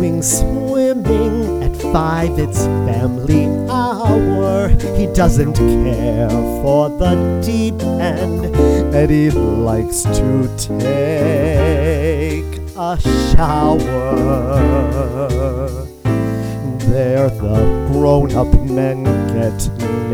going swimming at 5, it's family hour. He doesn't care for the deep end, and he likes to take a shower. There the grown-up men get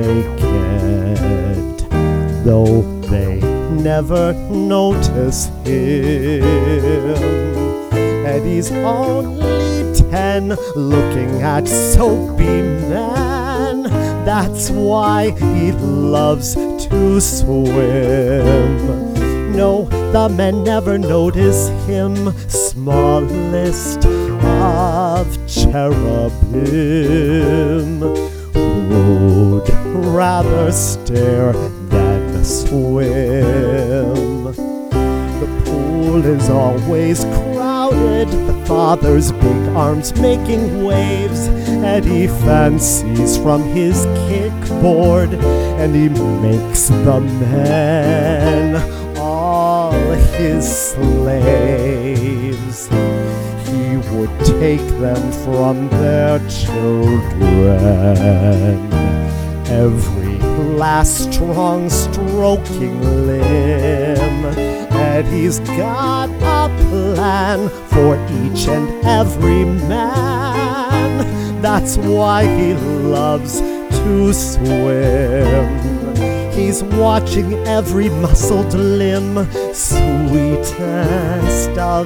naked, though they never notice him. And he's only 10, looking at soapy men. That's why he loves to swim. No, the men never notice him, smallest of cherubim. Would rather stare than swim. The pool is always crowded, the father's big arms making waves, and he fancies from his kickboard, and he makes the men all his slaves. He would take them from their children, every last strong stroking limb, and he's got a plan for each and every man. That's why he loves to swim. He's watching every muscled limb, sweetest of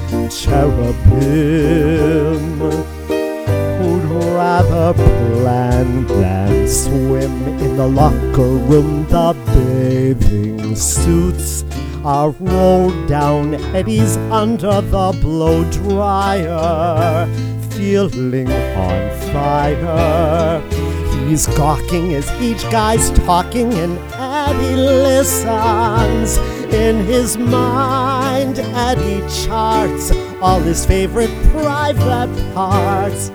cherubim. Who'd rather plan than swim in the locker room? The bathing suits are rolled down, and he's under the blow dryer, feeling on fire. He's gawking as each guy's talking, and Eddie listens. In his mind, Eddie charts all his favorite private parts.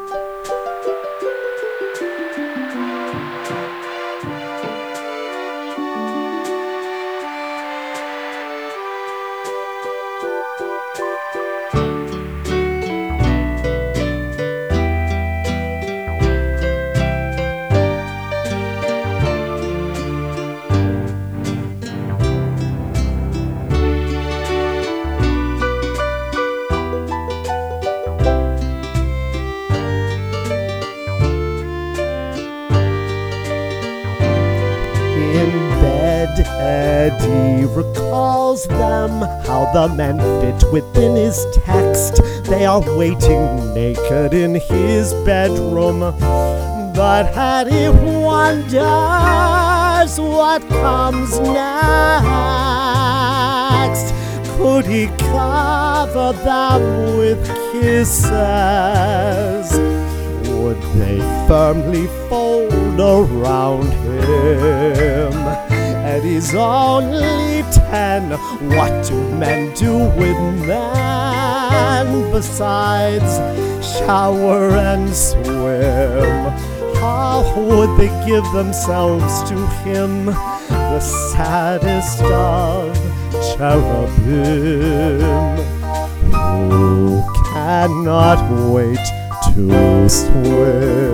In bed, Eddie recalls them, how the men fit within his text. They are waiting naked in his bedroom, but Eddie wonders what comes next. Could he cover them with kisses? Would they firmly fold around him? And he's only 10. What do men do with men besides shower and swim? How would they give themselves to him, the saddest of cherubim, who cannot wait to swim?